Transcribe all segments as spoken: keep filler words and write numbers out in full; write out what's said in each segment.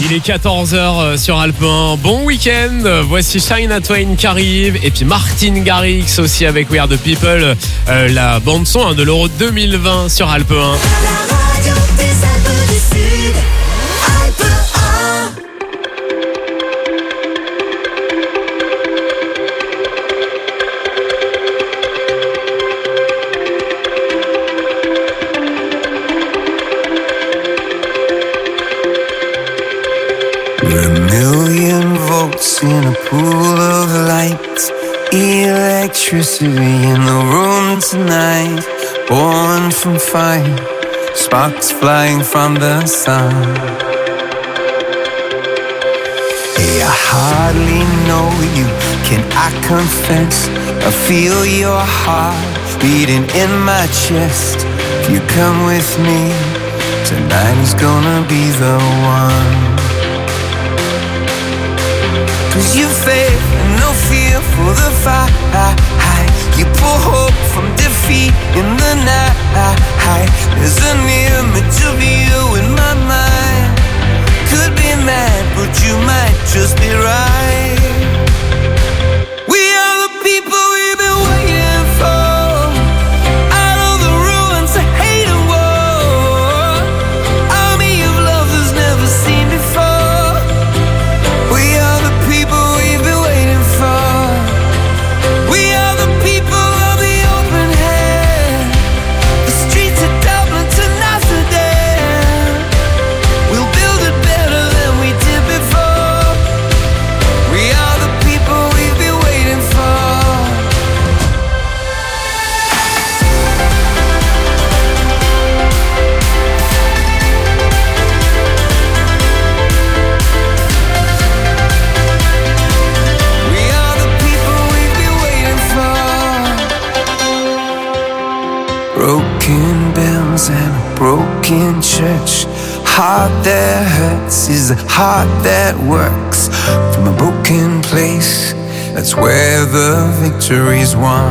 Il est quatorze heures sur Alpes un. Bon week-end. Voici Shania Twain qui arrive. Et puis Martin Garrix aussi avec We Are The People. Euh, la bande-son hein, de l'Euro deux mille vingt sur Alpes un. La radio des Alpes du Sud, Alpes un. We're a million volts in a pool of light, electricity in the room tonight, born from fire, sparks flying from the sun. Hey, I hardly know you, can I confess? I feel your heart beating in my chest. If you come with me, tonight is gonna be the one. Cause you faith and no fear for the fight. You pull hope from defeat in the night. There's an image of you in my mind. Could be mad, but you might just be right. We are the people we've been waiting for. Out of the ruins of hate and war, army of love that's never seen before. We are the people we've been waiting for. We are the people of the open hand. The streets of Dublin to Amsterdam. We'll build it better than we did before. We are the people we've been waiting for. We are the people we've been waiting for. Broken bells and a broken church. Heart that hurts is a heart that works. From a broken place, that's where the victory's won.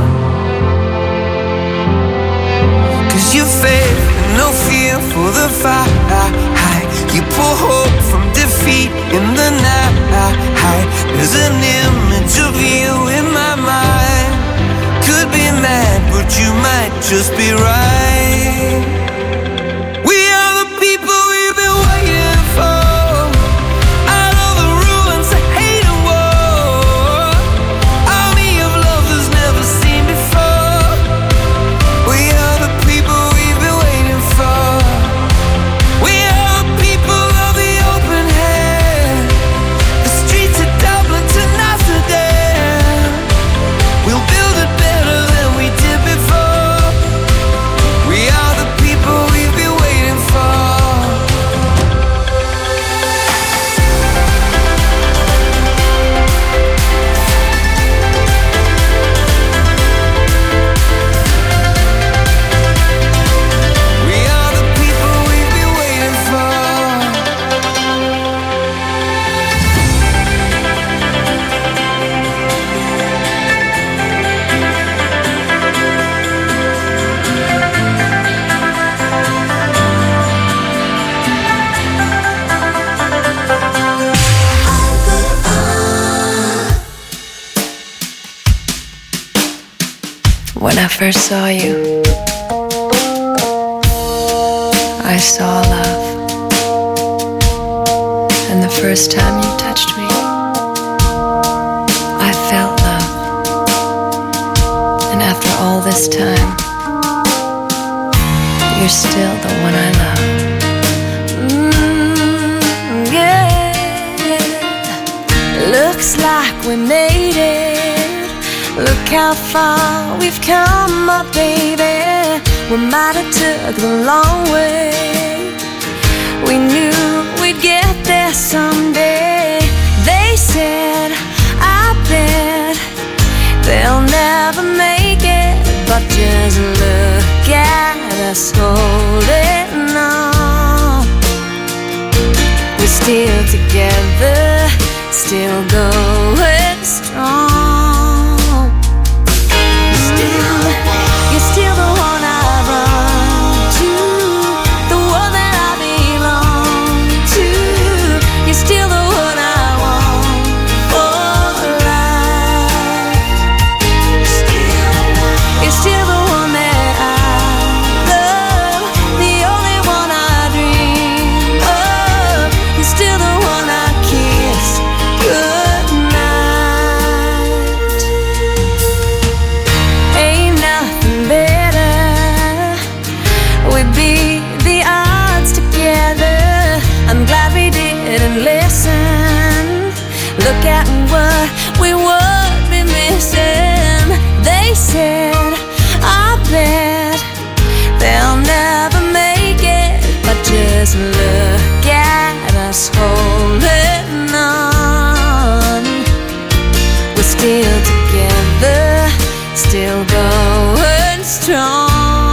Cause you faith and no fear for the fight. You pull hope from defeat in the night. There's an image of you in my mind. Could be mad, but you might just be right. We are the people we've been waiting for. Out of the ruins of hate and war, army of love that's never seen before. We are the people we've been waiting for. We are the people of the open hand. The streets of Dublin to Amsterdam. We'll build it better than we did before. We are the people we've been waiting for. We are the people we've been waiting for. When I first saw you, I saw love. And the first time you touched me, I felt love. And after all this time, you're still the one I love. Mm, yeah. Looks like we made it. Look how far we've come, my baby. We might have took the long way. We knew we'd get there someday. They said, I bet they'll never make it. But just look at us holding on. We're still together, still going strong. You're still the one I run to, the one that I belong to. You're still look at us holding on. We're still together, still going strong.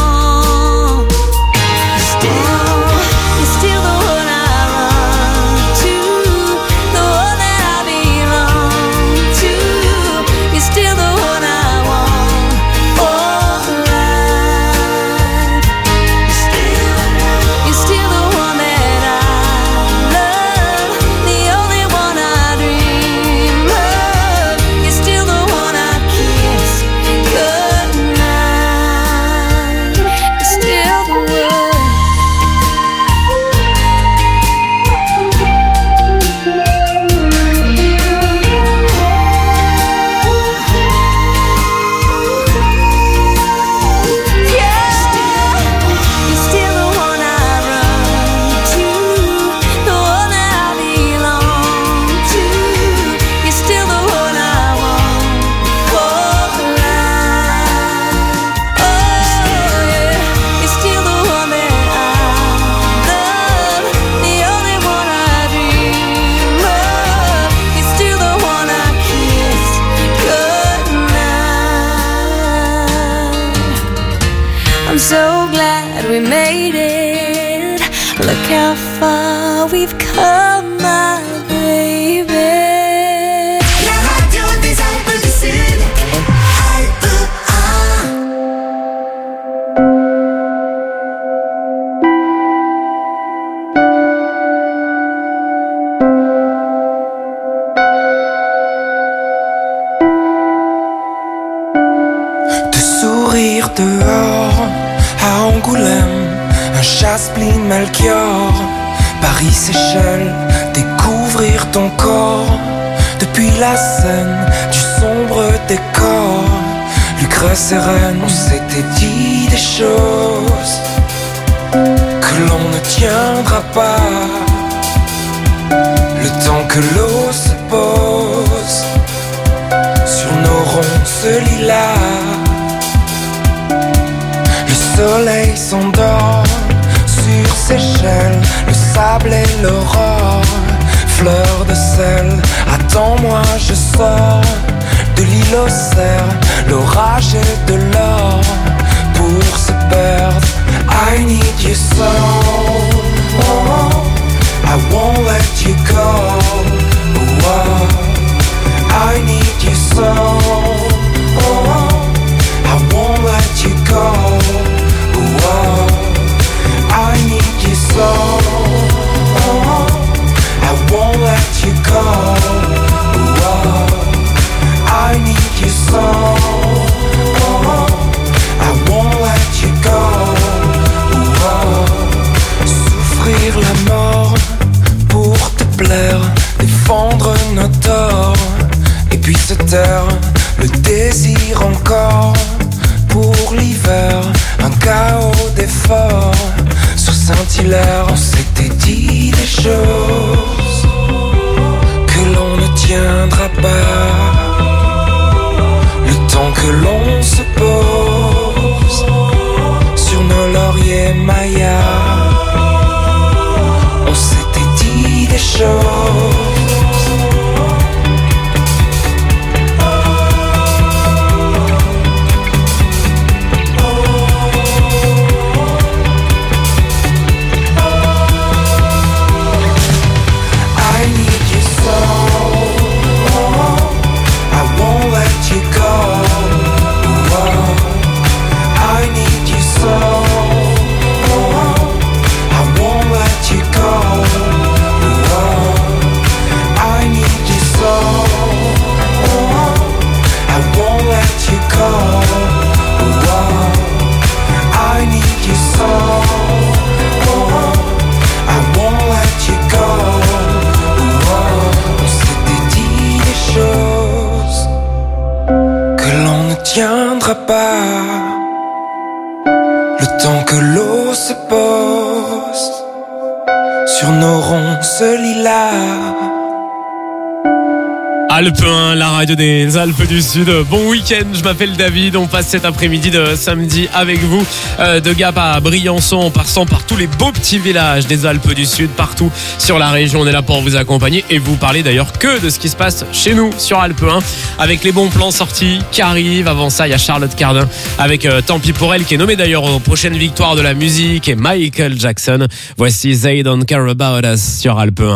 I'm so glad we made it. Look how far we've come, my baby. La radio des Alpes du Sud, Alpes un. De sourire dehors à Angoulême, un Chasse-Plis Melchior, Paris Seychelles, découvrir ton corps. Depuis la scène du sombre décor, Lucrèce et Reine, on s'était dit des choses que l'on ne tiendra pas. Le temps que l'eau se pose sur nos ronces lilas, le soleil s'endort sur Seychelles, le sable et l'aurore, fleur de sel. Attends-moi, je sors de l'île aux cerfs, l'orage et de l'or pour se perdre. I need you so, oh, I won't let you go. Oh, I need you so, oh, I won't let you go. Oh, I need you so, oh, I won't let you go. Oh, I need you so, oh, I won't let you go. Oh, souffrir la mort pour te plaire, défendre nos torts, et puis se taire, le désir encore pour l'hiver, un chaos d'efforts sur Saint-Hilaire. On s'était dit des choses que l'on ne tiendra pas. Le temps que l'on se pose sur nos lauriers mayas, on s'était dit des choses. Pas le temps que l'eau se pose sur nos ronces lilas. Alpes un, la radio des Alpes du Sud. Bon week-end, je m'appelle David. On passe cet après-midi de samedi avec vous. Euh, de Gap à Briançon, en passant par tous les beaux petits villages des Alpes du Sud, partout sur la région. On est là pour vous accompagner et vous parler d'ailleurs que de ce qui se passe chez nous sur Alpes un, avec les bons plans sortis qui arrivent. Avant ça, il y a Charlotte Cardin avec euh, Tant pis pour elle, qui est nommée d'ailleurs aux prochaines victoires de la musique, et Michael Jackson. Voici They Don't Care About Us sur Alpes un.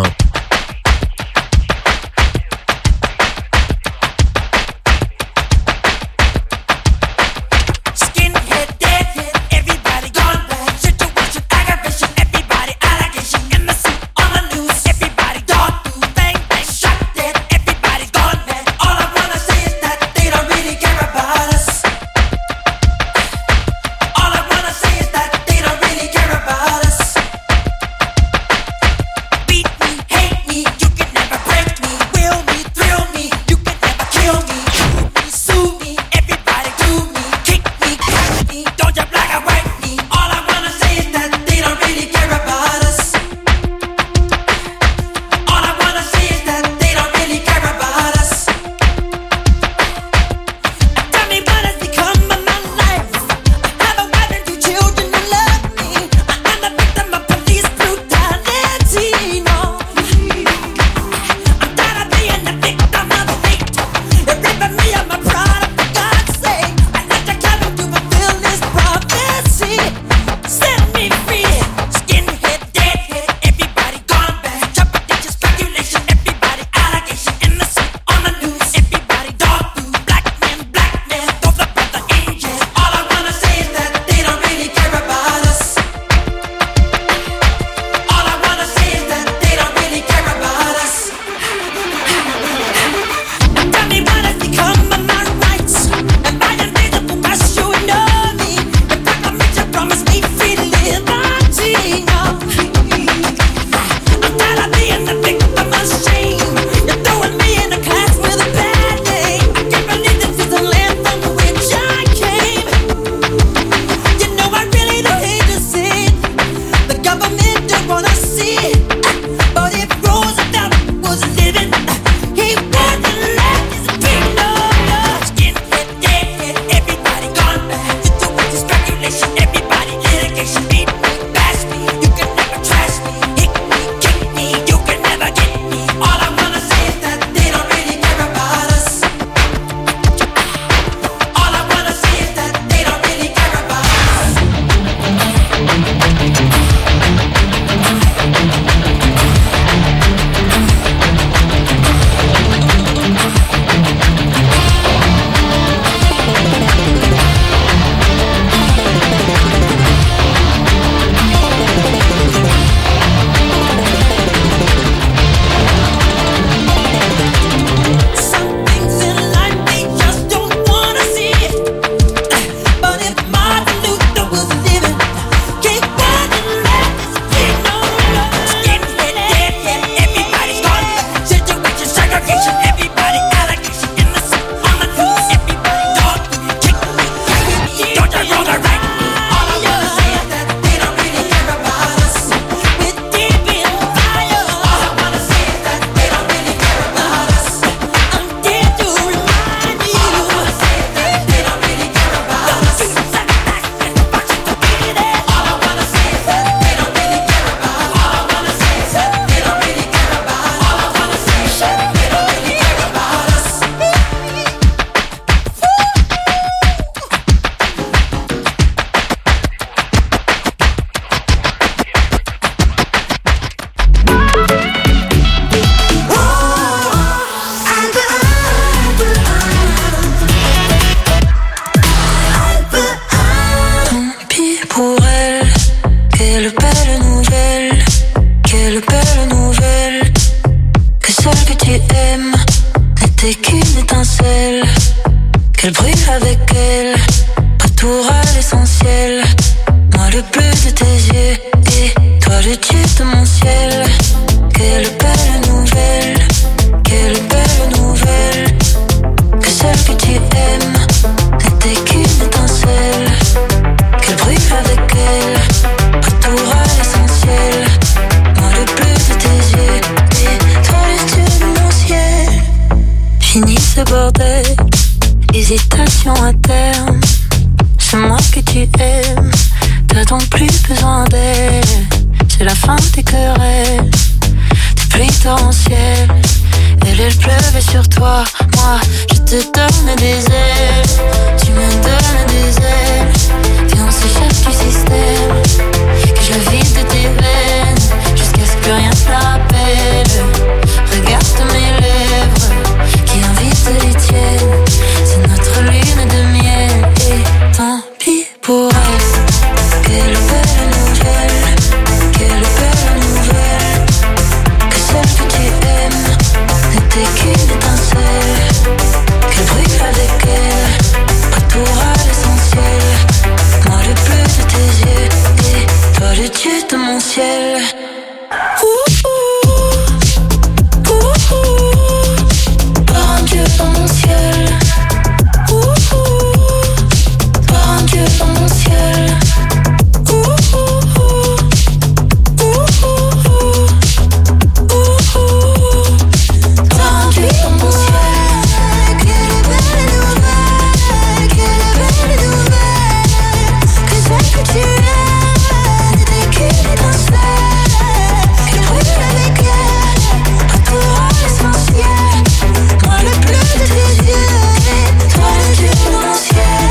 séparation à terme. C'est moi que tu aimes, t'as donc plus besoin d'elle. C'est la fin des querelles, des pluies torrentielles. Elle, elle pleuvait sur toi, moi je te donne des ailes. Tu me donnes des ailes, viens on s'échappe du système. Que je la vide de tes veines, jusqu'à ce que rien ne la rappelle. Regarde mes lèvres, qui invitent les tiennes. C'est notre lune de miel, et tant pis pour elle. Quelle belle nouvelle, quelle belle nouvelle. Que celle que tu aimes n'était qu'une étincelle. Qu'elle brûle avec elle, retour à l'essentiel. Moi le bleu de tes yeux, et toi le dieu de mon ciel. Ouh, ouh, ouh, ouh. Par un dieu dans mon ciel. Ouh, ouh. Par un dieu dans mon ciel. Ouh, ouh, ouh. Ouh, ouh, ouh. Ouh, ouh. Par un dieu dans mon ciel. Quelle belle nouvelle, quelle belle nouvelle. Que celle que tu aimes n'était qu'une étincelle. Qu'elle brûle avec elle, retour à l'essentiel. Moi le bleu de tes yeux, et toi le dieu dans mon ciel.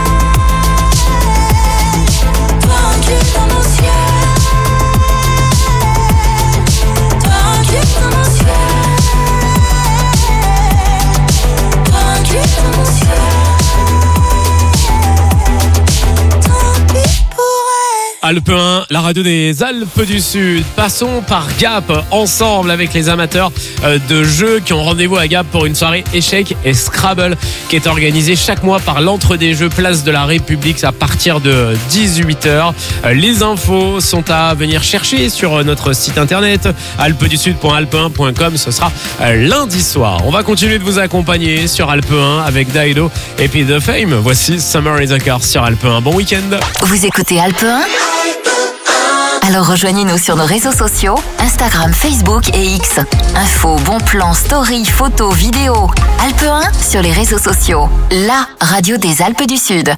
Toi un dieu dans mon ciel. Toi un dieu dans mon ciel. Toi un dieu dans mon ciel. Tant pis pour elle. Alpes un, la radio des Alpes du Sud. Passons par Gap ensemble avec les amateurs euh, de jeux qui ont rendez-vous à Gap pour une soirée échecs et Scrabble qui est organisée chaque mois par l'entre-des-jeux Place de la République à partir de dix-huit heures. Euh, les infos sont à venir chercher sur notre site internet alpes du sud point alpes un point com. Ce sera euh, lundi soir. On va continuer de vous accompagner sur Alpes un avec Daido et puis The Fame. Voici Summer is a Curse sur Alpes un. Bon week-end. Vous écoutez Alpes un ? Alors rejoignez-nous sur nos réseaux sociaux, Instagram, Facebook et X. Infos, bons plans, stories, photos, vidéos. Alpes un sur les réseaux sociaux. La radio des Alpes du Sud.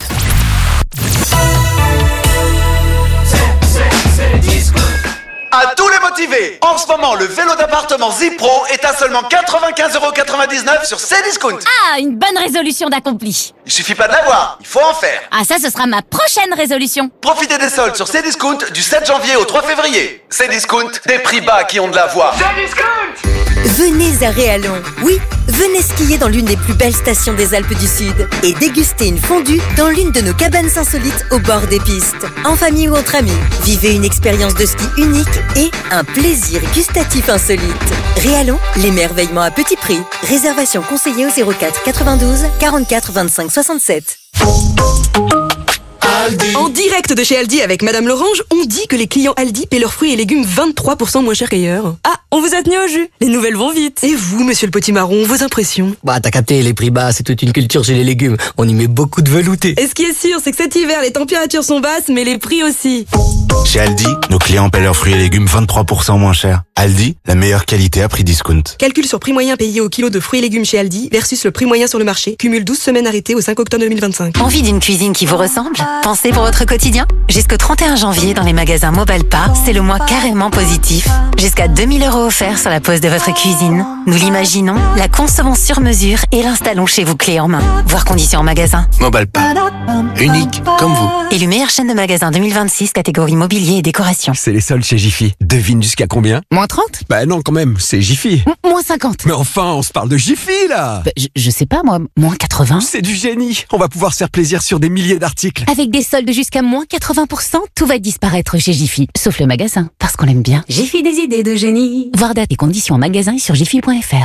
À tous les motivés, en ce moment, le vélo d'appartement Zipro est à seulement quatre-vingt-quinze euros quatre-vingt-dix-neuf sur Cdiscount. Ah, une bonne résolution d'accompli. Il suffit pas de l'avoir, il faut en faire. Ah, ça, ce sera ma prochaine résolution. Profitez des soldes sur Cdiscount du sept janvier au trois février. Cdiscount, des prix bas qui ont de la voix. Venez à Réalon. Oui, venez skier dans l'une des plus belles stations des Alpes du Sud et déguster une fondue dans l'une de nos cabanes insolites au bord des pistes. En famille ou entre amis, vivez une expérience de ski unique et un plaisir gustatif insolite. Réalon, l'émerveillement à petit prix. Réservation conseillée au zéro quatre quatre-vingt-douze quarante-quatre vingt-cinq soixante-sept. En direct de chez Aldi avec Madame Lorange, on dit que les clients Aldi paient leurs fruits et légumes vingt-trois pour cent moins cher qu'ailleurs. Ah, on vous a tenu au jus. Les nouvelles vont vite. Et vous, monsieur le potimarron, vos impressions? Bah, t'as capté, les prix bas, c'est toute une culture chez les légumes. On y met beaucoup de velouté. Et ce qui est sûr, c'est que cet hiver, les températures sont basses, mais les prix aussi. Chez Aldi, nos clients paient leurs fruits et légumes vingt-trois pour cent moins cher. Aldi, la meilleure qualité à prix discount. Calcul sur prix moyen payé au kilo de fruits et légumes chez Aldi versus le prix moyen sur le marché. Cumule douze semaines arrêtées au cinq octobre deux mille vingt-cinq. Envie d'une cuisine qui vous ressemble? Pensez pour votre quotidien? Jusqu'au trente et un janvier, dans les magasins Mobalpa, c'est le mois carrément positif. Jusqu'à deux mille euros offerts sur la pose de votre cuisine. Nous l'imaginons, la concevons sur mesure et l'installons chez vous clé en main. Voir conditions en magasin. Mobalpa. Unique comme vous. Élu meilleure chaîne de magasins deux mille vingt-six, catégorie mobilier et décoration. C'est les soldes chez Jiffy. Devine jusqu'à combien? Moins trente? Bah non, quand même, c'est Jiffy. M- moins cinquante. Mais enfin, on se parle de Jiffy, là. Bah, je, je sais pas, moi, moins quatre-vingts. C'est du génie. On va pouvoir se faire plaisir sur des milliers d'articles. Avec des soldes jusqu'à moins quatre-vingts pour cent, tout va disparaître chez Jiffy. Sauf le magasin, parce qu'on l'aime bien. Jiffy, des idées de génie. Voir date et conditions en magasin et sur jiffy point f r.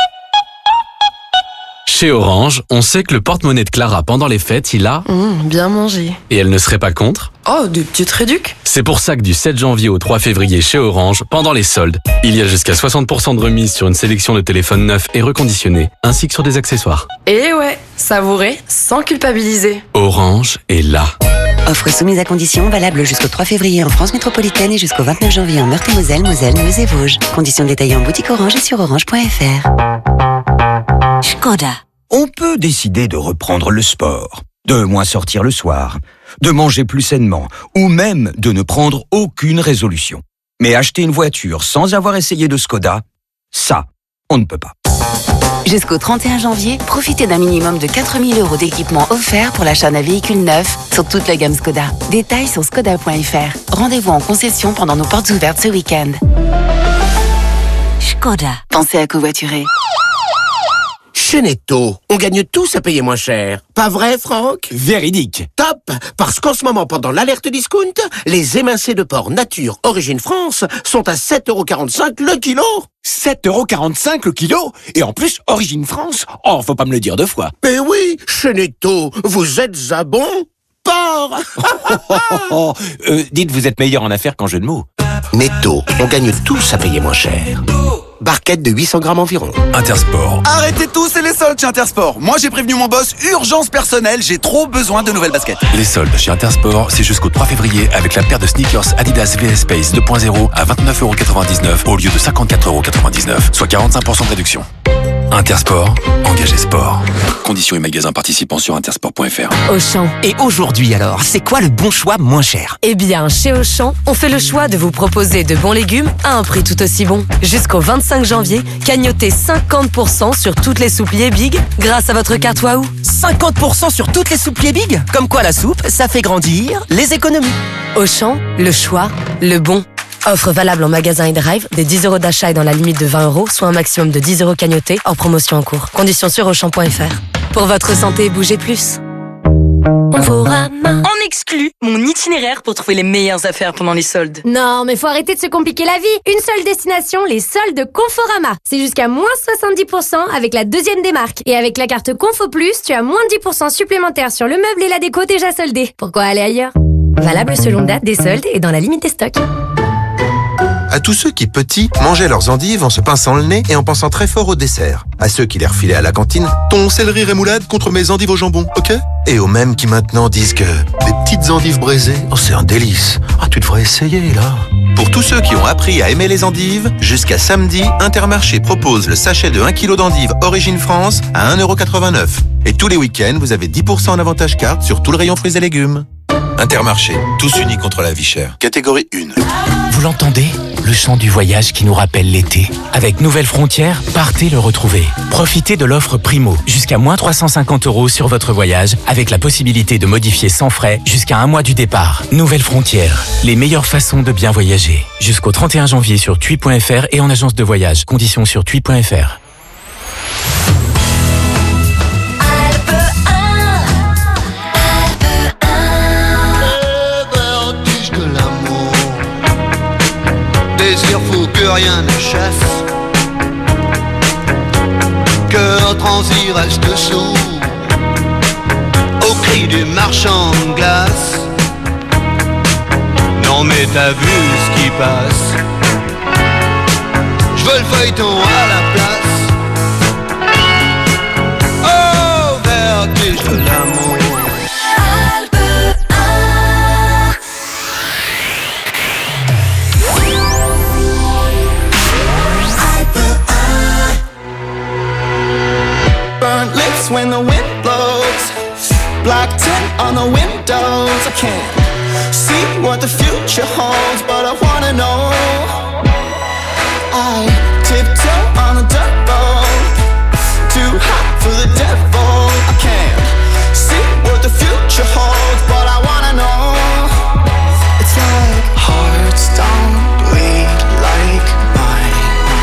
Chez Orange, on sait que le porte-monnaie de Clara pendant les fêtes, il a... Mmh, bien mangé. Et elle ne serait pas contre? Oh, des petites réducs. C'est pour ça que du sept janvier au trois février chez Orange, pendant les soldes, il y a jusqu'à soixante pour cent de remise sur une sélection de téléphones neufs et reconditionnés, ainsi que sur des accessoires. Et ouais, savourer sans culpabiliser. Orange est là. Offre soumise à conditions, valable jusqu'au trois février en France métropolitaine et jusqu'au vingt-neuf janvier en Meurthe-et-Moselle, Moselle, Meuse et Vosges. Conditions détaillées en boutique Orange et sur orange point f r. Skoda. On peut décider de reprendre le sport, de moins sortir le soir, de manger plus sainement, ou même de ne prendre aucune résolution. Mais acheter une voiture sans avoir essayé de Skoda, ça, on ne peut pas. Jusqu'au trente et un janvier, profitez d'un minimum de quatre mille euros d'équipement offert pour l'achat d'un véhicule neuf sur toute la gamme Skoda. Détails sur skoda point f r. Rendez-vous en concession pendant nos portes ouvertes ce week-end. Skoda. Pensez à covoiturer. Chez Netto, on gagne tous à payer moins cher. Pas vrai, Franck? Véridique. Top! Parce qu'en ce moment, pendant l'alerte discount, les émincés de porc nature origine France sont à sept euros quarante-cinq le kilo. sept euros quarante-cinq le kilo? Et en plus, origine France? Oh, faut pas me le dire deux fois. Mais oui, chez Netto, vous êtes à bon porc. oh, euh, dites, vous êtes meilleur en affaires qu'en jeu de mots. Netto, on gagne tous à payer moins cher. Barquette de huit cents grammes environ. Intersport. Arrêtez tous, c'est les soldes chez Intersport. Moi, j'ai prévenu mon boss, urgence personnelle, j'ai trop besoin de nouvelles baskets. Les soldes chez Intersport, c'est jusqu'au trois février avec la paire de sneakers Adidas V S Space deux point zéro à vingt-neuf euros quatre-vingt-dix-neuf au lieu de cinquante-quatre euros quatre-vingt-dix-neuf, soit quarante-cinq pour cent de réduction. Intersport, engagé sport. Conditions et magasins participants sur intersport point f r. Auchan. Et aujourd'hui alors, c'est quoi le bon choix moins cher? Eh bien, chez Auchan, on fait le choix de vous proposer de bons légumes à un prix tout aussi bon. Jusqu'au vingt-cinq janvier, cagnotez cinquante pour cent sur toutes les soupliers Big grâce à votre carte Waouh. cinquante pour cent sur toutes les soupliers Big? Comme quoi la soupe, ça fait grandir les économies. Auchan, le choix, le bon. Offre valable en magasin et drive, des dix euros d'achat et dans la limite de vingt euros, soit un maximum de dix euros cagnotés, hors promotion en cours. Conditions sur auchan point f r. Pour votre santé, bougez plus. Conforama. En exclu, mon itinéraire pour trouver les meilleures affaires pendant les soldes. Non, mais faut arrêter de se compliquer la vie. Une seule destination, les soldes Conforama. C'est jusqu'à moins soixante-dix pour cent avec la deuxième démarque. Et avec la carte Confo Plus, tu as moins dix pour cent supplémentaires sur le meuble et la déco déjà soldés. Pourquoi aller ailleurs? Valable selon date des soldes et dans la limite des stocks. À tous ceux qui, petits, mangeaient leurs endives en se pinçant le nez et en pensant très fort au dessert. À ceux qui les refilaient à la cantine, ton céleri rémoulade contre mes endives au jambon, ok? Et aux mêmes qui maintenant disent que les petites endives braisées, oh c'est un délice. Ah, tu devrais essayer, là. Pour tous ceux qui ont appris à aimer les endives, jusqu'à samedi, Intermarché propose le sachet de un kilo d'endives Origine France à un euro quatre-vingt-neuf. Et tous les week-ends, vous avez dix pour cent en avantage carte sur tout le rayon fruits et légumes. Intermarché, tous unis contre la vie chère. Catégorie un. Vous l'entendez? Le chant du voyage qui nous rappelle l'été. Avec Nouvelles Frontières, partez le retrouver. Profitez de l'offre Primo, jusqu'à moins trois cent cinquante euros sur votre voyage, avec la possibilité de modifier sans frais jusqu'à un mois du départ. Nouvelles Frontières, les meilleures façons de bien voyager. Jusqu'au trente et un janvier sur tui point f r et en agence de voyage. Conditions sur tui point f r. Désir fou que rien ne chasse, cœur transi reste sourd au cri du marchand de glace. Non mais t'as vu ce qui passe, je veux le feuilleton à la place. Oh, vertige de l'amour. When the wind blows, black tint on the windows. I can't see what the future holds, but I wanna know. I tiptoe on a double, too hot for the devil. I can't see what the future holds, but I wanna know. It's like hearts don't bleed like mine.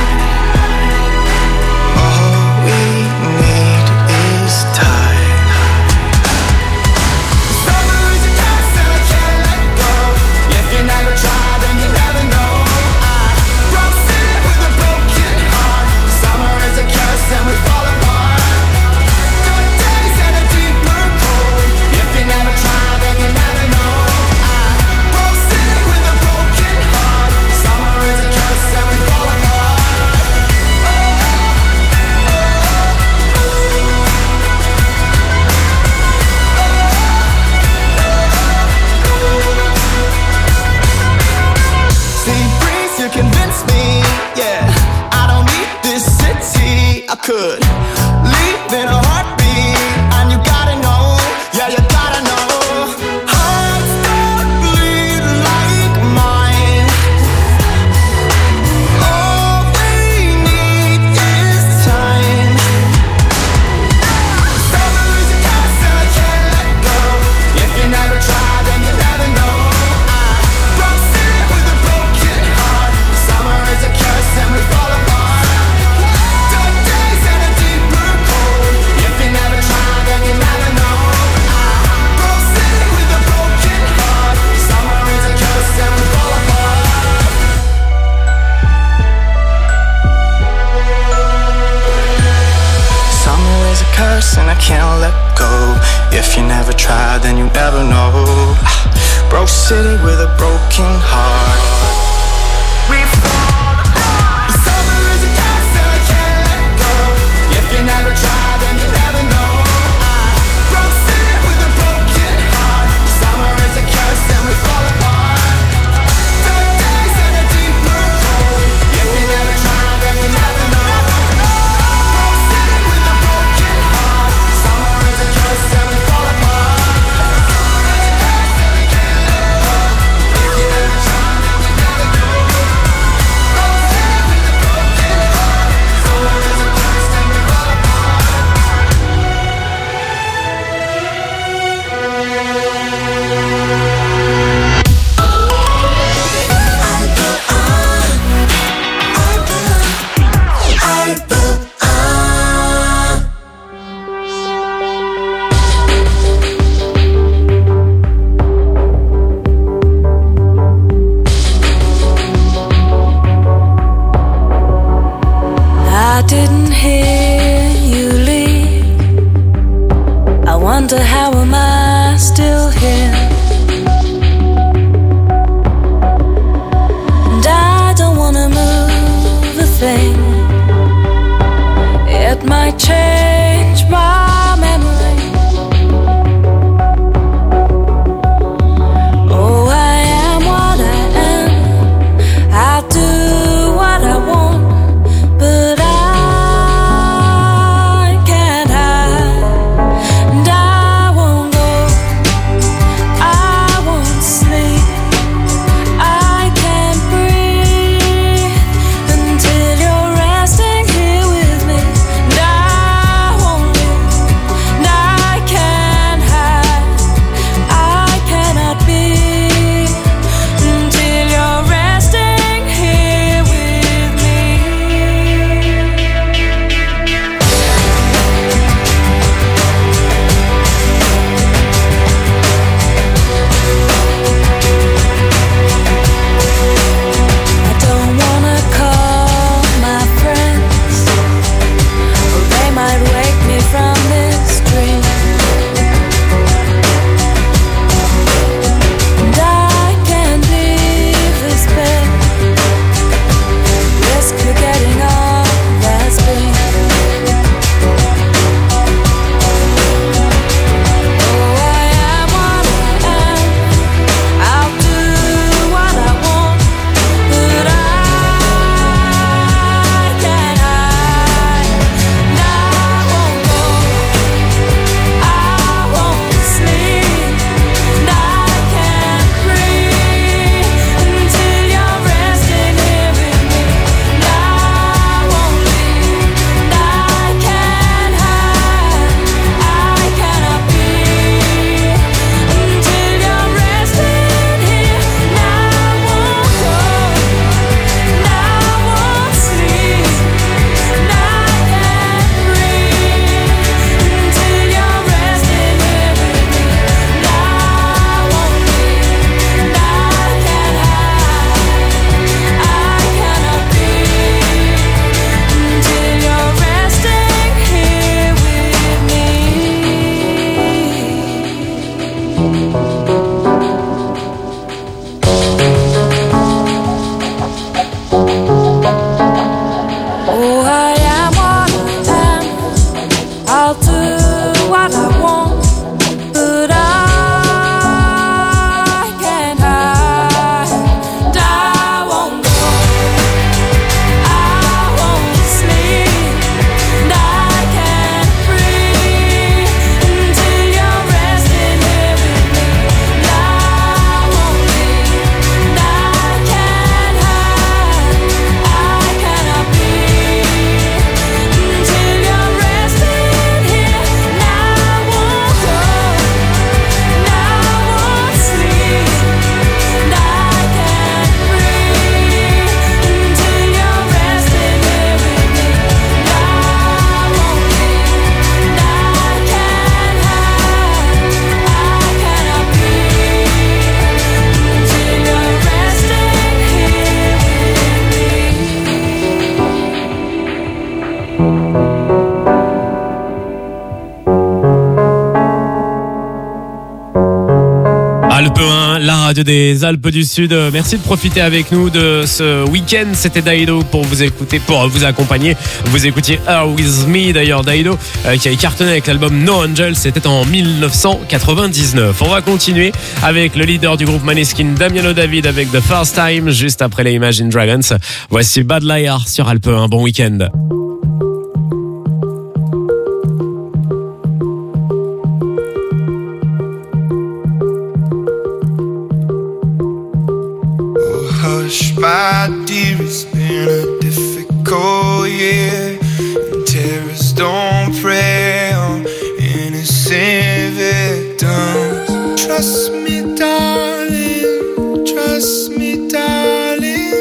All we need and we fall apart. Good days and a deeper cold. If you never try, then you never know. I broke city with a broken heart. Summer is a curse and we fall apart. See, breeze, you convince me, yeah. I don't need this city. I could leave in a heartbeat. can't let go. If you never try, then you never know. Broke city with a broken heart. We fall apart. Summer is a curse and I can't let go. If you never try, then you never know. Broke city with a broken heart. Summer is a curse and we fall apart. Dark days and a deeper cold. If you never try, then you never know. Broke city with a broken heart. Summer is a curse and we fall apart. Summer is a curse and we can't let go. If you never try, then radio des Alpes du Sud. Merci de profiter avec nous de ce week-end. C'était Daido pour vous écouter, pour vous accompagner. Vous écoutiez Are With Me, d'ailleurs Daido euh, qui a cartonné avec l'album No Angel. C'était en dix-neuf cent quatre-vingt-dix-neuf. On va continuer avec le leader du groupe Maneskin, Damiano David, avec The First Time, juste après les Imagine Dragons. Voici Bad Liar sur Alpes. Un bon week-end. Hush, my dear, it's been a difficult year. And terrorists don't prey on innocent victims. Trust me, darling, trust me, darling.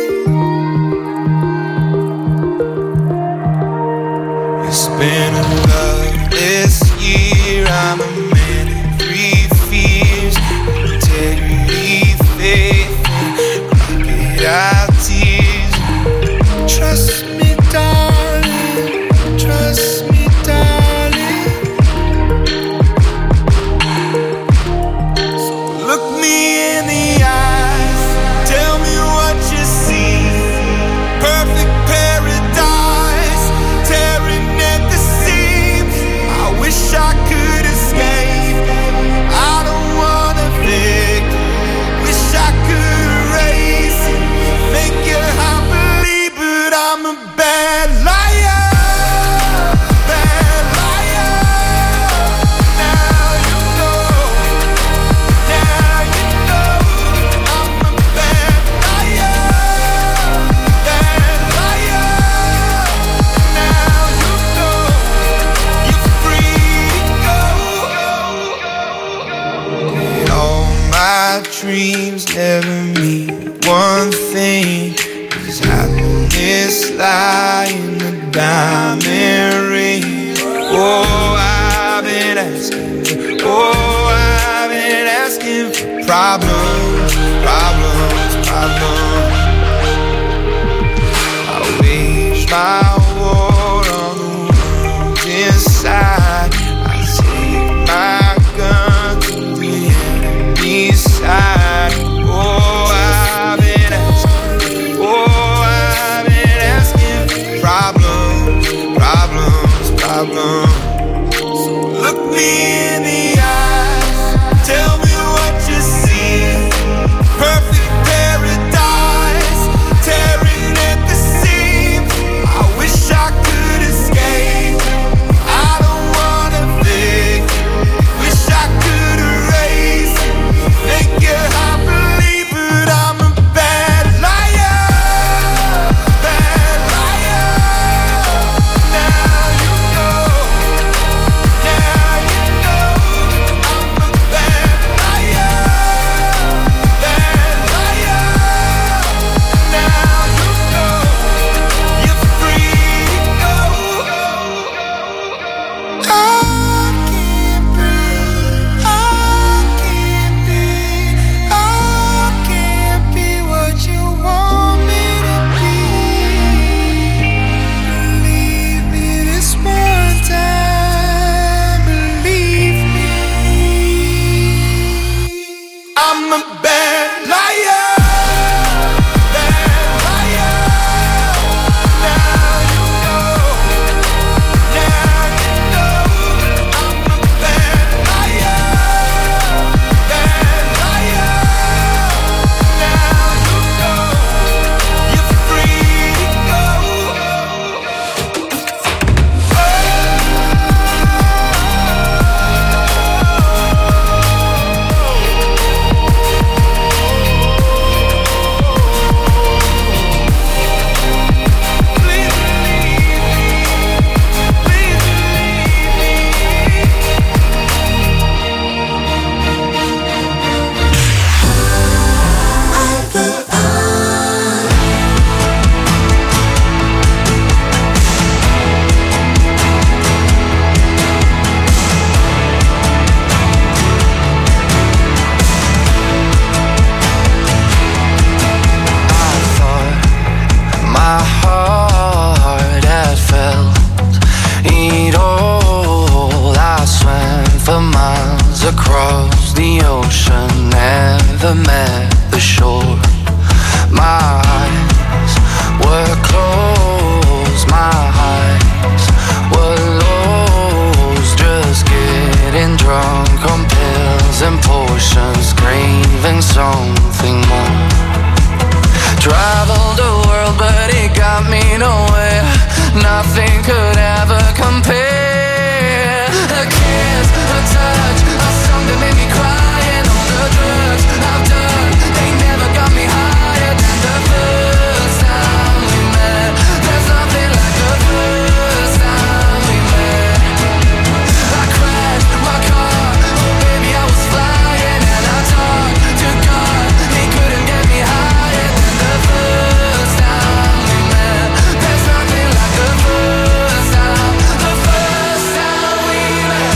It's been a loveless year. I'm a man in three fears: integrity, faith, our tears. Trust me, darling, trust me, darling. So look me in the eyes, tell me what you see. Perfect paradise, tearing at the seams. I wish I could escape. I don't wanna think, wish I could erase it. Make you happily, but I'm a bad liar, bad liar. Now you know, now you know, I'm a bad liar, bad liar. Now you know, you're free to go. And all my dreams never mean one thing, is happiness lie in the diamond ring. Oh, I've been asking, oh, I've been asking for problems, problems, problems. I wage my war on the wounds inside. I take my gun to the enemy's side. Oh, I've been asking, oh, I've been asking for problems, problems, problems. So look me in the eyes, tell me what you see. Perfect paradise. world, but it got me nowhere. Nothing could ever compare. A kiss, a touch, a song that made me cry, and all the drugs I've done, they never got me higher than the first time we met. There's nothing like the first time we met. I crashed my car, oh baby I was flying, and I talked to God, he couldn't get me higher than the first time we met. There's nothing like the first time, the first time we met.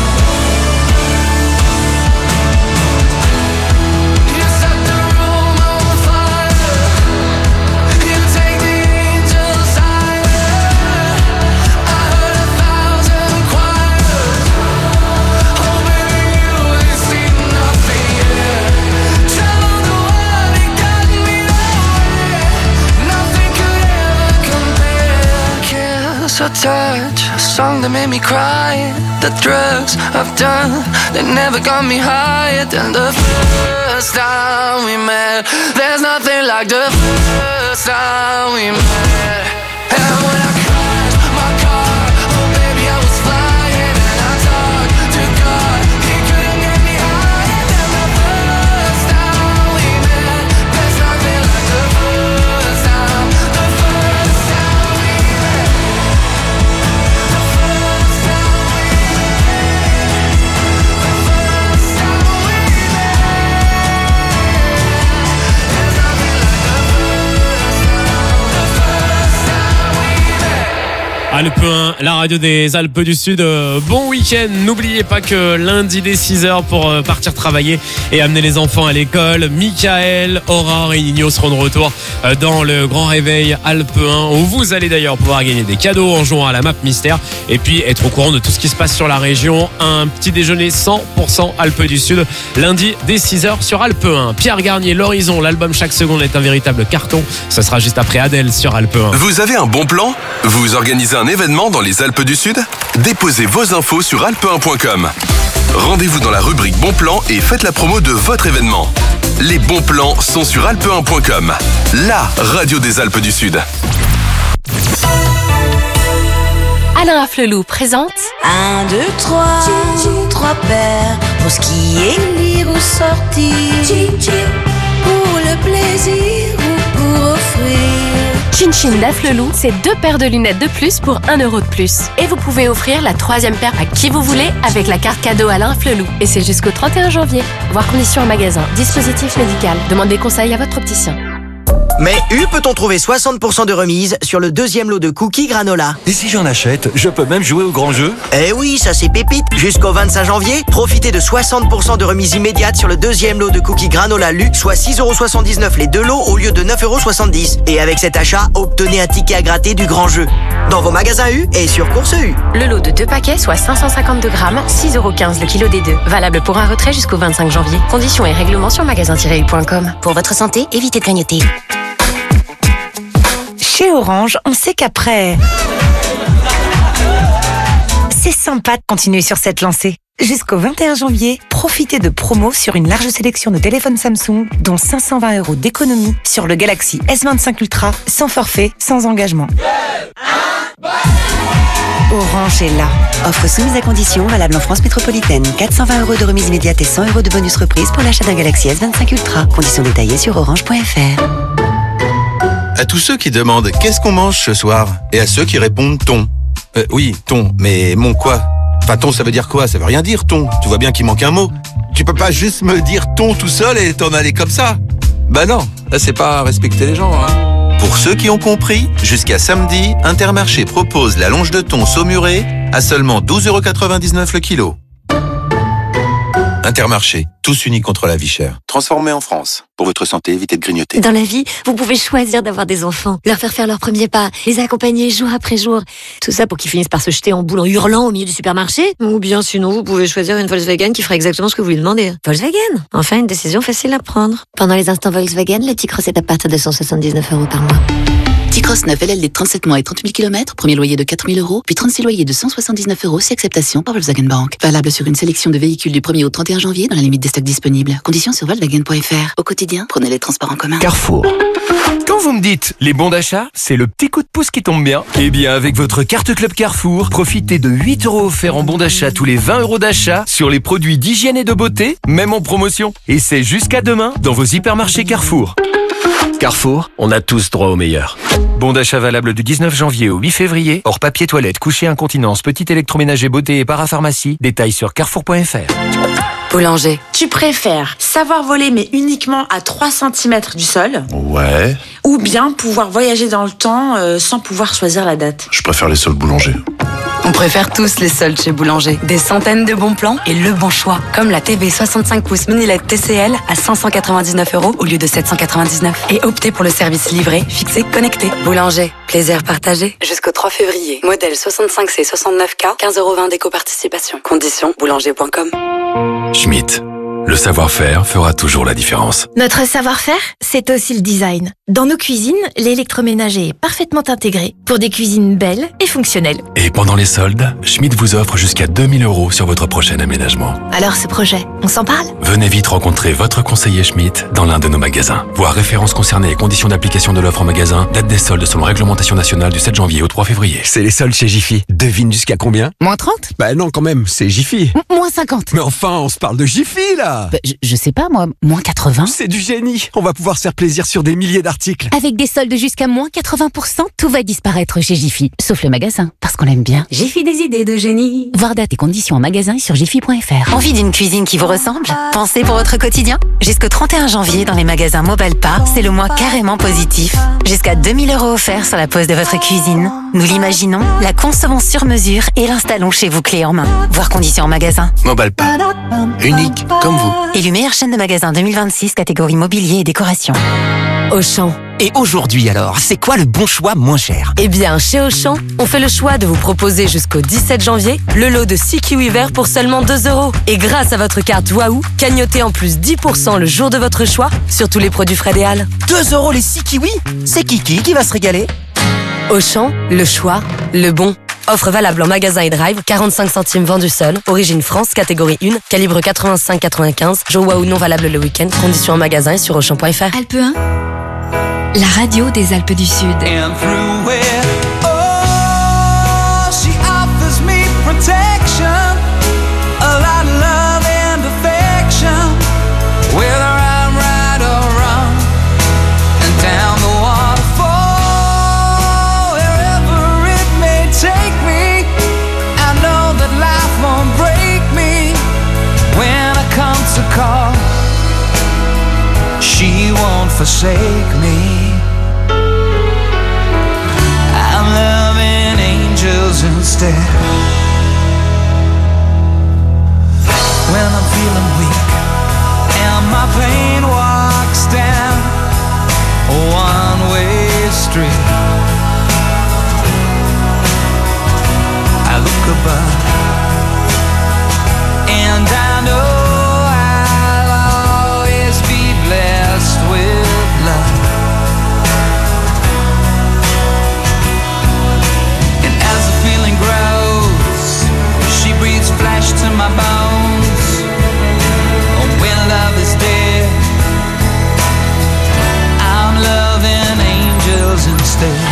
You set the room on fire, you take the angels higher. I heard a thousand choirs, oh baby you ain't seen nothing yet. Traveled the world, it got me nowhere. Nothing could ever compare. Kiss or touch, a song that made me cry. The drugs I've done, they never got me higher than the first time we met. There's nothing like the first time we met. And when I crashed my car, oh baby I was flying, and I talked to God, he couldn't get me higher than the first time we met. There's nothing like the first time, the first time we met. The first time we met. The first time we met. There's nothing like the first time, the first time we met. Alpes un, la radio des Alpes du Sud. Euh, Bon week-end. N'oubliez pas que lundi dès six heures pour euh, partir travailler et amener les enfants à l'école, Michael, Aurore et Nino seront de retour euh, dans le grand réveil Alpes un, où vous allez d'ailleurs pouvoir gagner des cadeaux en jouant à la map mystère et puis être au courant de tout ce qui se passe sur la région. Un petit déjeuner cent pour cent Alpes du Sud lundi dès six heures sur Alpes un. Pierre Garnier, L'Horizon, l'album Chaque seconde est un véritable carton. Ce sera juste après Adèle sur Alpes un. Vous avez un bon plan ? Vous organisez un événement dans les Alpes du Sud ? Déposez vos infos sur alpe un point com. Rendez-vous dans la rubrique Bon plan et faites la promo de votre événement. Les bons plans sont sur alpe un point com, la radio des Alpes du Sud. Alain Afflelou présente Un, deux, trois, trois paires pour skier, lire ou sortir, pour le plaisir ou pour offrir. Chin Chin d'Afflelou, c'est deux paires de lunettes de plus pour un euro de plus. Et vous pouvez offrir la troisième paire à qui vous voulez avec la carte cadeau Alain Afflelou. Et c'est jusqu'au trente et un janvier. Voir conditions en magasin. Dispositif médical. Demandez conseil à votre opticien. Mais U peut-on trouver soixante pour cent de remise sur le deuxième lot de cookies granola. Et si j'en achète, je peux même jouer au grand jeu ? Eh oui, ça c'est pépite. Jusqu'au vingt-cinq janvier, profitez de soixante pour cent de remise immédiate sur le deuxième lot de cookies granola luxe, soit six euros soixante-dix-neuf les deux lots au lieu de neuf euros soixante-dix. Et avec cet achat, obtenez un ticket à gratter du grand jeu. Dans vos magasins U et sur Course U. Le lot de deux paquets, soit cinq cent cinquante-deux grammes, six euros quinze le kilo des deux. Valable pour un retrait jusqu'au vingt-cinq janvier. Conditions et règlements sur magasin tiret u point com. Pour votre santé, évitez de grignoter. Chez Orange, on sait qu'après... C'est sympa de continuer sur cette lancée. Jusqu'au vingt et un janvier, profitez de promos sur une large sélection de téléphones Samsung, dont cinq cent vingt euros d'économie sur le Galaxy S vingt-cinq Ultra, sans forfait, sans engagement. Orange est là. Offre soumise à condition, valable en France métropolitaine. quatre cent vingt euros de remise immédiate et cent euros de bonus reprise pour l'achat d'un Galaxy S vingt-cinq Ultra. Conditions détaillées sur orange point f r. À tous ceux qui demandent qu'est-ce qu'on mange ce soir et à ceux qui répondent thon. Euh, oui, thon, mais mon quoi ? Enfin, thon, ça veut dire quoi ? Ça veut rien dire, thon. Tu vois bien qu'il manque un mot. Tu peux pas juste me dire thon tout seul et t'en aller comme ça. Bah non, là c'est pas respecter les gens, hein. Pour ceux qui ont compris, jusqu'à samedi, Intermarché propose la longe de thon saumurée à seulement douze euros quatre-vingt-dix-neuf le kilo. Intermarché, tous unis contre la vie chère. Transformé en France. Pour votre santé, évitez de grignoter. Dans la vie, vous pouvez choisir d'avoir des enfants, leur faire faire leurs premiers pas, les accompagner jour après jour. Tout ça pour qu'ils finissent par se jeter en boule en hurlant au milieu du supermarché. Ou bien sinon, vous pouvez choisir une Volkswagen qui ferait exactement ce que vous lui demandez. Volkswagen, enfin une décision facile à prendre. Pendant les instants Volkswagen, le T-Cross est à partir de cent soixante-dix-neuf euros par mois. T-Cross neuf L L D trente-sept mois et trente mille kilomètres, premier loyer de quatre mille euros, puis trente-six loyers de cent soixante-dix-neuf euros si acceptation par Volkswagen Bank. Valable sur une sélection de véhicules du premier au trente et un janvier dans la limite des stocks disponibles. Conditions sur volkswagen point f r. Au quotidien, prenez les transports en commun. Carrefour. Quand vous me dites les bons d'achat, c'est le petit coup de pouce qui tombe bien. Eh bien, avec votre carte Club Carrefour, profitez de huit euros offerts en bons d'achat tous les vingt euros d'achat sur les produits d'hygiène et de beauté, même en promotion. Et c'est jusqu'à demain dans vos hypermarchés Carrefour. Carrefour, on a tous droit au meilleur. Bon d'achat valable du dix-neuf janvier au huit février. Hors papier toilette, coucher incontinence, petit électroménager beauté et parapharmacie. Détails sur carrefour point f r. Boulanger. Tu préfères savoir voler mais uniquement à trois centimètres du sol, Ouais, ou bien pouvoir voyager dans le temps euh, sans pouvoir choisir la date? je préfère les soldes boulangers. On préfère tous les soldes chez Boulanger. Des centaines de bons plans et le bon choix. Comme la T V soixante-cinq pouces mini L E D T C L à cinq cent quatre-vingt-dix-neuf euros au lieu de sept cent quatre-vingt-dix-neuf. Et optez pour le service livré, fixé, connecté. Boulanger. Plaisir partagé. Jusqu'au trois février. Modèle soixante-cinq C soixante-neuf K, quinze euros vingt d'éco-participation. Conditions boulanger point com. Schmitt. Le savoir-faire fera toujours la différence. Notre savoir-faire, c'est aussi le design. Dans nos cuisines, l'électroménager est parfaitement intégré pour des cuisines belles et fonctionnelles. Et pendant les soldes, Schmitt vous offre jusqu'à deux mille euros sur votre prochain aménagement. Alors ce projet, on s'en parle? Venez vite rencontrer votre conseiller Schmitt dans l'un de nos magasins. Voir références concernées et conditions d'application de l'offre en magasin, date des soldes selon réglementation nationale du sept janvier au trois février. C'est les soldes chez Jiffy. Devine jusqu'à combien? Moins trente? Bah non quand même, c'est Jiffy. M- moins cinquante. Mais enfin, on se parle de Jiffy là. Bah, je, je sais pas moi, moins quatre-vingts? C'est du génie. On va pouvoir se faire plaisir sur des milliers d'articles. Avec des soldes jusqu'à moins quatre-vingts pour cent, tout va disparaître chez Jiffy. Sauf le magasin, parce qu'on l'aime bien. Jiffy des idées de génie. Voir date et conditions en magasin et sur jiffy point f r. Envie d'une cuisine qui vous ressemble? Pensez pour votre quotidien? Jusqu'au trente et un janvier, dans les magasins Mobalpa, c'est le mois carrément positif. Jusqu'à deux mille euros offerts sur la pose de votre cuisine. Nous l'imaginons, la concevons sur mesure et l'installons chez vous clé en main. Voir conditions en magasin. Mobalpa. Unique comme vous. Élu meilleure chaîne de magasins deux mille vingt-six, catégorie mobilier et décoration. Auchan. Et aujourd'hui alors, c'est quoi le bon choix moins cher? Eh bien, chez Auchan, on fait le choix de vous proposer jusqu'au dix-sept janvier le lot de six kiwis verts pour seulement deux euros. Et grâce à votre carte Waouh, cagnotez en plus dix pour cent le jour de votre choix sur tous les produits Fred et Al. deux euros les six kiwis? C'est Kiki qui va se régaler. Auchan, le choix, le bon. Offre valable en magasin et drive, quarante-cinq centimes vendu seul, origine France, catégorie un, calibre quatre-vingt-cinq quatre-vingt-quinze, jour Waouh non valable le week-end, conditions en magasin et sur auchan point f r. Alpe un, la radio des Alpes du Sud. And through it, oh, she offers me protection, a lot of love and affection, whether I'm right or wrong, and down the waterfall, wherever it may take me, I know that life won't break me when I come to call. She won't forsake me. I'm loving angels instead. When I'm feeling weak and my pain walks down a one-way street, I look above and I know blessed with love. And as the feeling grows, she breathes flesh to my bones. Oh, when love is dead, I'm loving angels instead.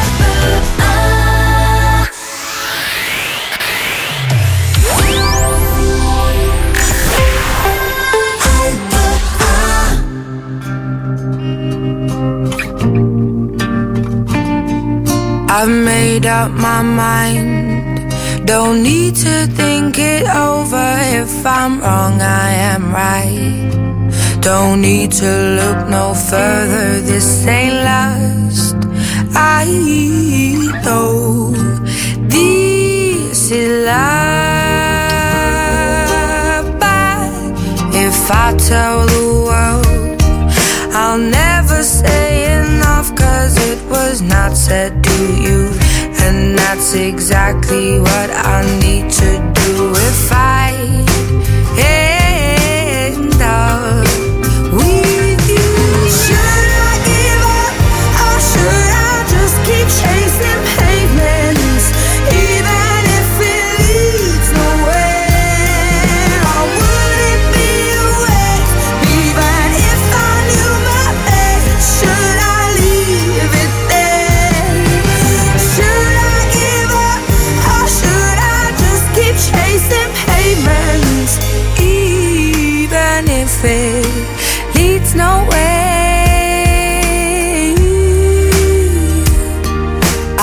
I've made up my mind, don't need to think it over. If I'm wrong, I am right. Don't need to look no further, this ain't last. I know this is love, but if I tell the world, I'll never say enough, cause it was not said to you, and that's exactly what I need to do if I end up with you. Should I give up, or should I just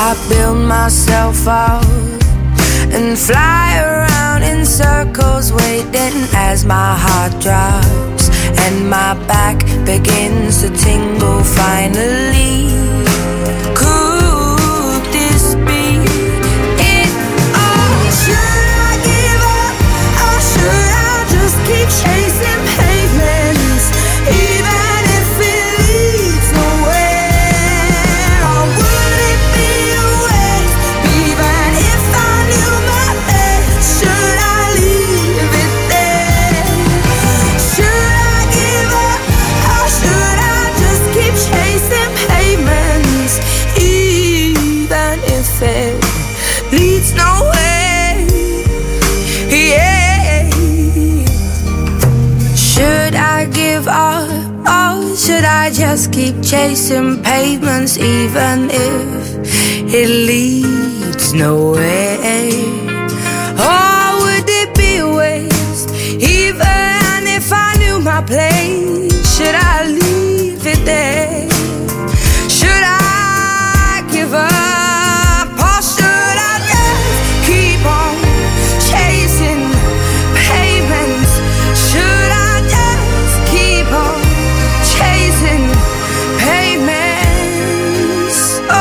I build myself up and fly around in circles, waiting as my heart drops and my back begins to tingle finally. Could this be it? Oh, should I give up or should I just keep chasing pavements, even if it leads nowhere? Or would it be a waste, even if I knew my best? Should I leave it there? Should I give up or should I just keep chasing pavements, even if it leads nowhere? Yeah. Should I give up or should I just keep chasing pavements, even if it leads nowhere? Or would it be a waste, even if I knew my place? Should I leave it there? Should I give up or should I just keep on chasing pavements? Should I just keep on chasing pavements? Oh,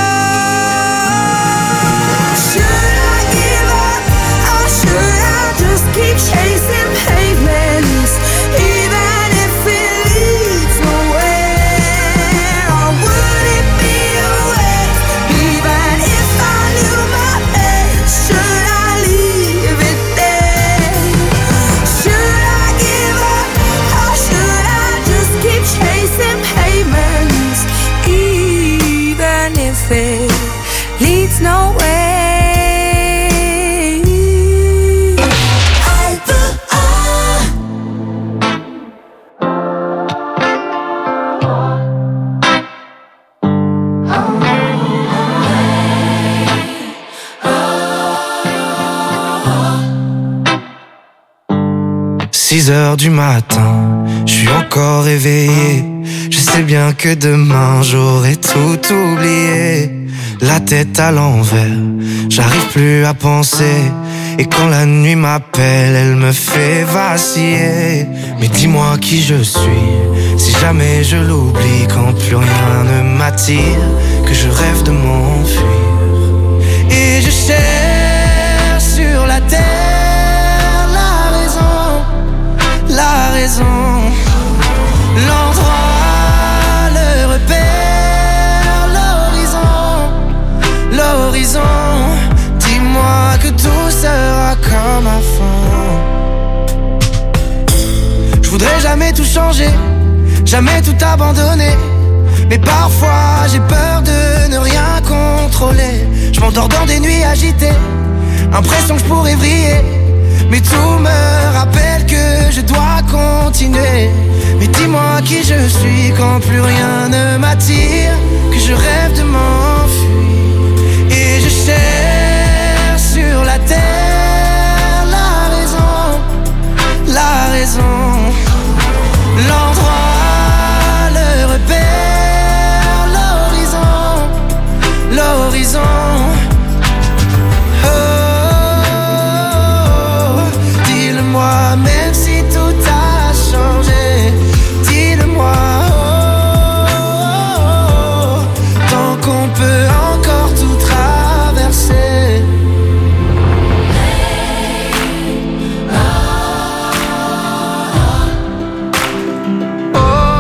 should I give up or should I just keep chasing pavements, even if it leads nowhere? Or would it be a waste, even if I knew my best? Should I leave it there? Should I give up or should I just keep chasing pavements, even if it leads nowhere? six heures du matin, je suis encore réveillé. Je sais bien que demain j'aurai tout oublié. La tête à l'envers, j'arrive plus à penser. Et quand la nuit m'appelle, elle me fait vaciller. Mais dis-moi qui je suis, si jamais je l'oublie. Quand plus rien ne m'attire, que je rêve de m'enfuir. Et je cherche sur la terre la raison, la raison, l'endroit, le repère, l'horizon, l'horizon. Dis-moi que tout sera comme avant. Je voudrais jamais tout changer, jamais tout abandonner. Mais parfois j'ai peur de ne rien contrôler. Je m'endors dans des nuits agitées, impression que je pourrais vriller. Mais tout me rappelle que je dois continuer. Mais dis-moi qui je suis quand plus rien ne m'attire, que je rêve de m'enfuir. Et je cherche sur la terre la raison, la raison, l'endroit, le repère, l'horizon, l'horizon. Même si tout a changé, dis-le-moi, oh, oh, oh, tant qu'on peut encore tout traverser. Oh,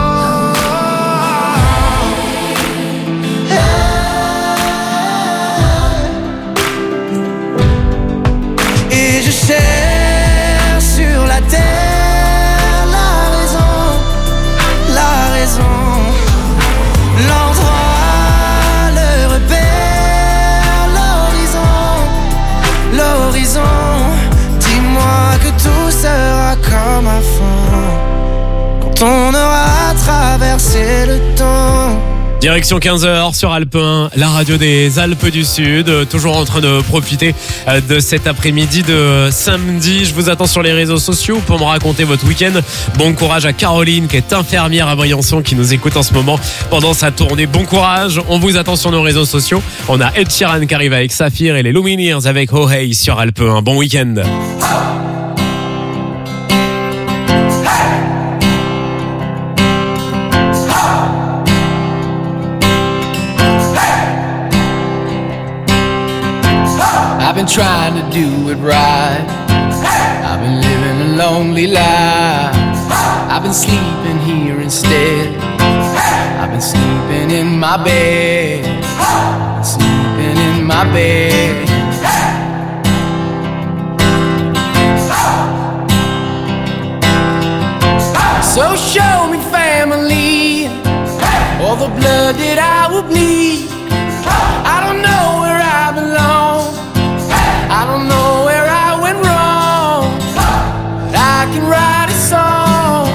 hey. Et je cherche l'endroit, le repère, l'horizon, l'horizon. Dis-moi que tout sera comme avant, quand on aura traversé le temps. Direction quinze heures sur Alpes un, la radio des Alpes du Sud, toujours en train de profiter de cet après-midi de samedi. Je vous attends sur les réseaux sociaux pour me raconter votre week-end. Bon courage à Caroline qui est infirmière à Briançon, qui nous écoute en ce moment pendant sa tournée. Bon courage, on vous attend sur nos réseaux sociaux. On a Ed Sheeran qui arrive avec Saphir et les Lumineers avec Oh Hey sur Alpes un. Bon week-end. I've been trying to do it right. I've been living a lonely life. I've been sleeping here instead. I've been sleeping in my bed. Sleeping in my bed. So show me family, all the blood that I will bleed. I don't know where I belong. I don't know where I went wrong. I can write a song.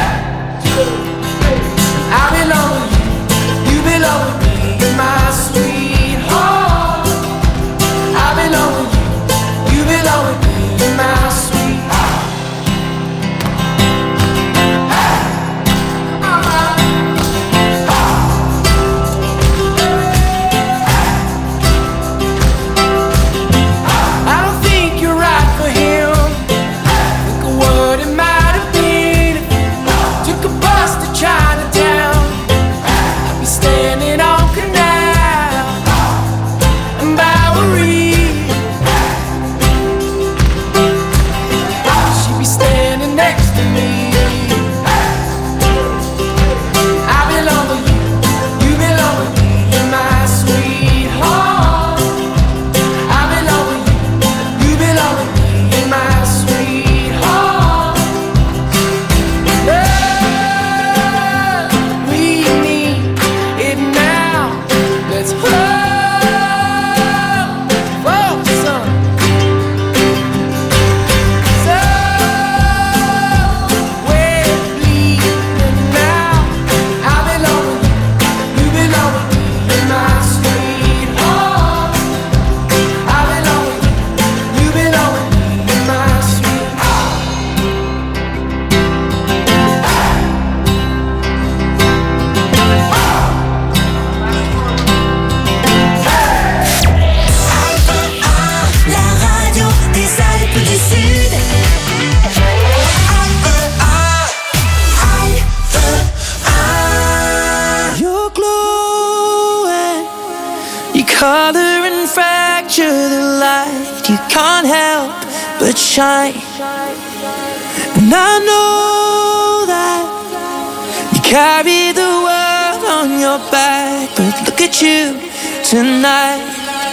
I belong with you, you belong with me, my sweetheart. I belong with you, you belong with me, my sweetheart. Color and fracture the light. You can't help but shine. And I know that you carry the world on your back, but look at you tonight.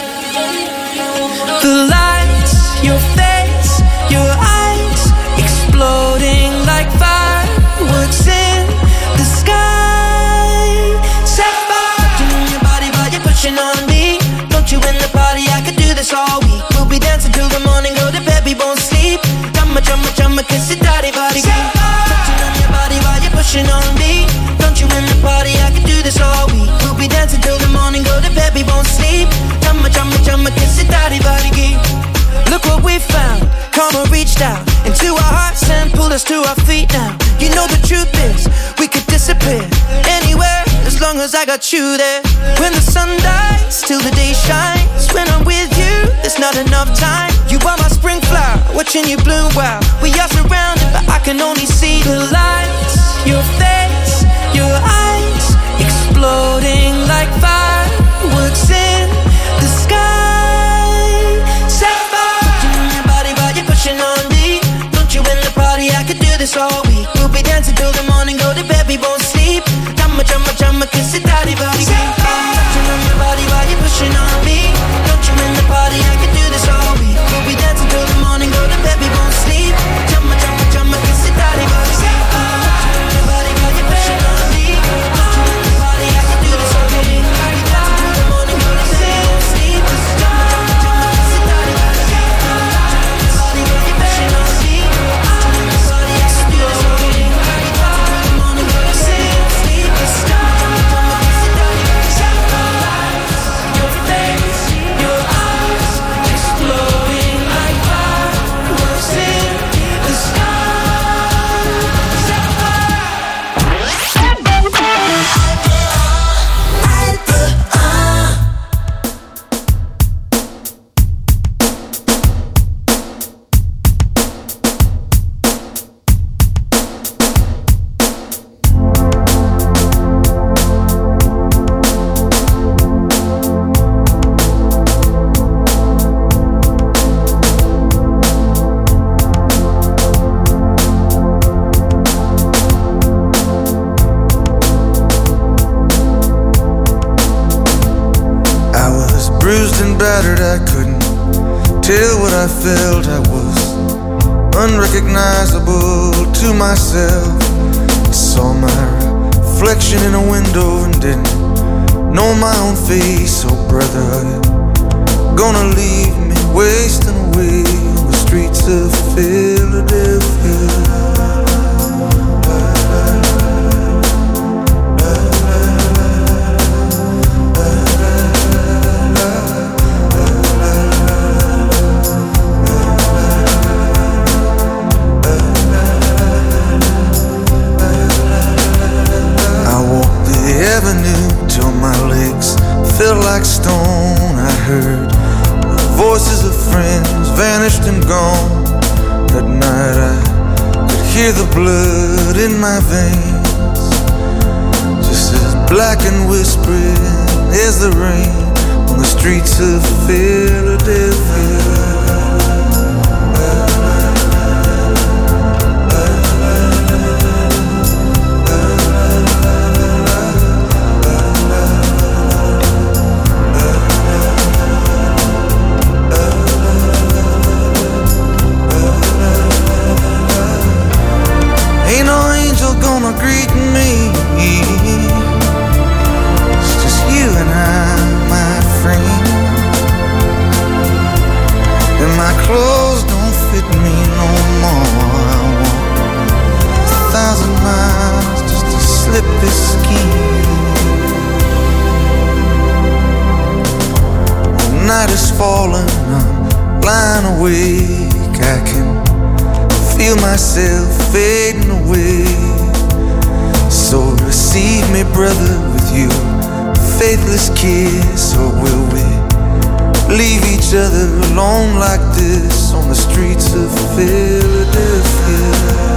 The lights, your face, your eyes, exploding like fireworks in the sky. Set fire to your body while you're pushing on me. Don't you in the party, I could do this all week. We'll be dancing till the morning, go to bed, we won't sleep. Drumma, drumma, drumma, kiss it, daddy, body. Touching on your body while you're pushing on me. Don't you in the party, I could do this all week. We'll be dancing till the morning, go to bed, we won't sleep. Drumma, drumma, drumma, kiss it, daddy, body. Look what we found, karma reached out into our hearts and pulled us to our feet now. You know the truth is, we could disappear anywhere as long as I got you there. When the sun dies, till the day shines. When I'm with you, there's not enough time. You are my spring flower, watching you bloom wild. We are surrounded, but I can only see the lights. Your face, your eyes, exploding like fireworks in the sky. Set fire to your body while you're pushing on me. Don't you in the party, I could do this all week. We'll be dancing till the morning, go to bed, we won't sleep. Drumma, drumma, drumma, kiss it, daddy, body. Touching on your body while you're pushing on me. Don't you in the party, I could do this all week. We'll be dancing till the morning, go to bed, we won't sleep. Drumma, drumma, drumma, kiss it, daddy, body. bruised and battered, I couldn't tell what I felt. I was unrecognizable to myself. I saw my reflection in a window and didn't know my own face. Oh brother, are you gonna leave me wasting away on the streets of Philadelphia? Till my legs felt like stone. I heard the voices of friends vanished and gone. That night I could hear the blood in my veins, just as black and whispering as the rain on the streets of Philadelphia. Greet me. It's just you and I, my friend. And my clothes don't fit me no more. I walk a thousand miles just to slip this skin. The night is falling, I'm lying awake. I can feel myself fading away. So receive me, brother, with you faithless kiss. Or will we leave each other alone like this on the streets of Philadelphia?